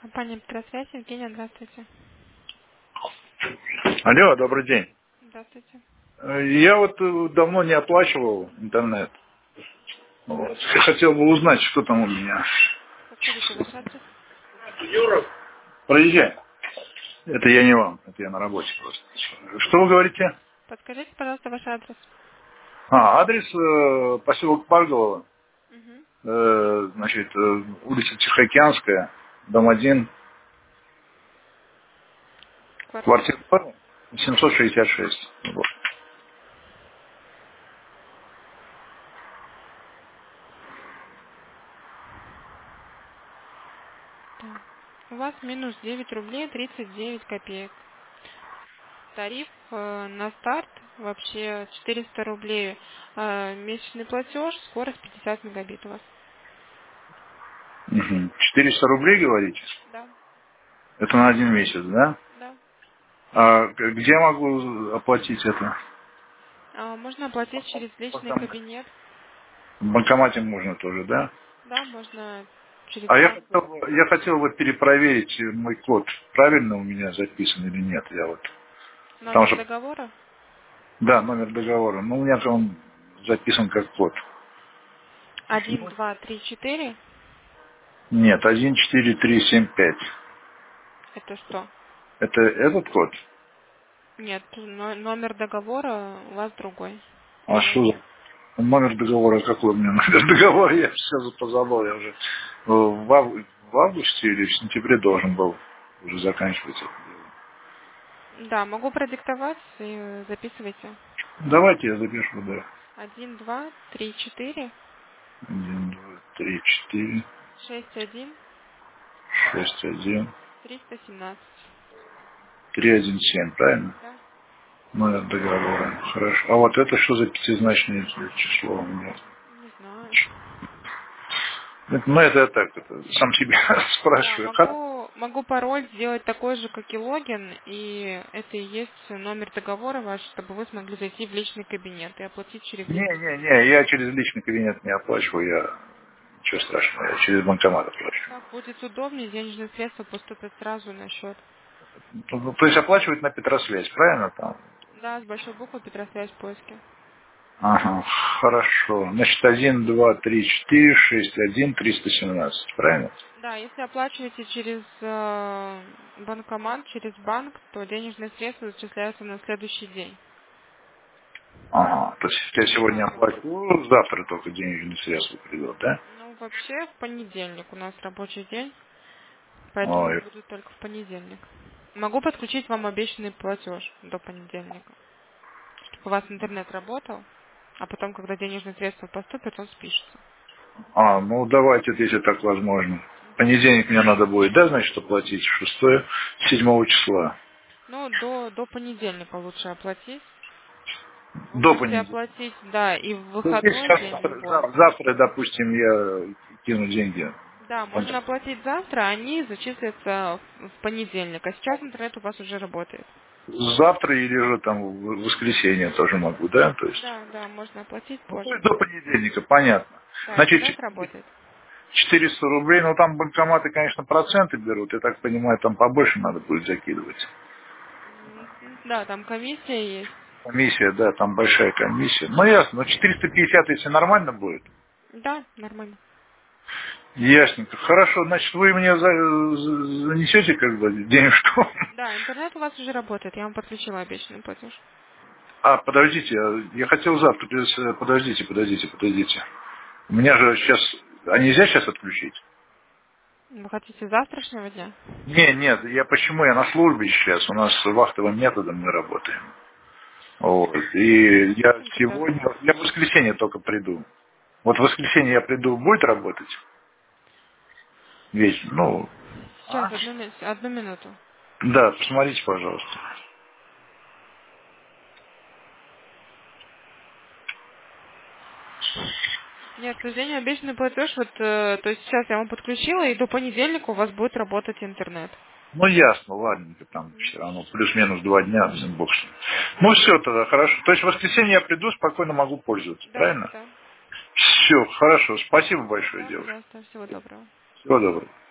Компания «Петросвязь». Евгения, здравствуйте. Алло, добрый день. Здравствуйте. Я вот давно не оплачивал интернет. Вот. Хотел бы узнать, что там у меня. Подскажите ваш адрес. Проезжай. Это я не вам, это я на работе просто. Что вы говорите? Подскажите, пожалуйста, ваш адрес. Адрес поселок Парголово, Угу. значит, улица Тихоокеанская, дом 1, Квартира. квартира 766. Вот. Так. У вас минус 9 рублей 39 копеек. Тариф на старт вообще 400 рублей. Месячный платеж, скорость 50 мегабит у вас. Мгм. 400 рублей, говорите? Да. Это на один месяц, да? Да. А где я могу оплатить это? Можно оплатить через личный Банкомат. кабинет. В банкомате можно тоже, да? Да, можно через А банк. я хотел бы перепроверить мой код, правильно у меня записан или нет. Я вот, потому Номер что, договора. да, номер договора, но у меня же он записан как код. 1234. Нет, 14375. Это что? Это этот код? Нет, номер договора у вас другой. А Или что один. за номер договора? Какой у меня номер договора? Я все позабыл, я уже в августе или в сентябре должен был уже заканчивать это дело. Да, могу продиктовать, и записывайте. Давайте я запишу, да. 1234 1, 2, 3, 4, 61 6, 1. 317. 317, правильно? Да? Номер договора. Хорошо. А вот это что за пятизначное число у меня? Не знаю. Ну, это я так, это сам себя Да, спрашиваю. могу пароль сделать такой же, как и логин, и это и есть номер договора ваш, чтобы вы смогли зайти в личный кабинет и оплатить через личный кабинет. Не, я через личный кабинет не оплачиваю, ничего страшного, я через банкомат оплачиваю. Как будет удобнее, денежные средства поступят сразу на счет. Ну, то есть оплачивать на Петросвязь, правильно там? Да, с большой буквы Петросвязь в поиске. Ага, хорошо. Значит, 1, 2, 3, 4, 6, 1, 317, правильно? Да, если оплачиваете через банкомат, через банк, то денежные средства зачисляются на следующий день. Ага, то есть если я сегодня оплачу, завтра только денежные средства придут, да? Ну, вообще, в понедельник у нас рабочий день, поэтому Ой, будут только в понедельник. Могу подключить вам обещанный платеж до понедельника, чтобы у вас интернет работал, а потом, когда денежные средства поступят, он спишется. ну давайте, если так возможно. В понедельник мне надо будет, да, значит, оплатить 7 числа. Ну, до понедельника лучше оплатить. Вы До можете понедельника. оплатить, да, и в То есть если выходной сейчас день любой. завтра, допустим, я кину деньги. Да, можно оплатить завтра, а они зачислятся в понедельник. А сейчас интернет у вас уже работает. Завтра или же там в воскресенье тоже могу, да? То есть, Да, да, можно оплатить ну, то позже. есть до понедельника, понятно. Да, Значит, интернет работает. 400 рублей, ну там банкоматы, конечно, проценты берут, я так понимаю, там побольше надо будет закидывать. Да, там комиссия есть. Комиссия, да, там большая комиссия. Ну ясно, но 450, если нормально будет. Да, нормально. Ясненько. Хорошо, значит, вы мне занесете как бы денежку. Да, интернет у вас уже работает. Я вам подключила обещанный платеж. Подождите, я хотел завтра. Подождите. У меня же сейчас... А нельзя сейчас отключить? Вы хотите завтрашнего дня? Нет, почему? Я на службе сейчас. У нас вахтовым методом мы работаем. Вот. И я Допустим, тогда сегодня... завтра. Я в воскресенье только приду. Вот в воскресенье я приду, будет работать? Вечер. Ну, Сейчас, одну минуту. да, посмотрите, пожалуйста. Нет, к сожалению, обещанный платеж, то есть сейчас я вам подключила, и до понедельника у вас будет работать интернет. Ну, ясно, ладненько, там все равно плюс-минус 2 дня, бог с ним. Ну, все тогда, хорошо. То есть в воскресенье я приду, спокойно могу пользоваться, Да, правильно? да. Все, хорошо. Спасибо большое, Да, девушка. пожалуйста, всего доброго. Всего доброго.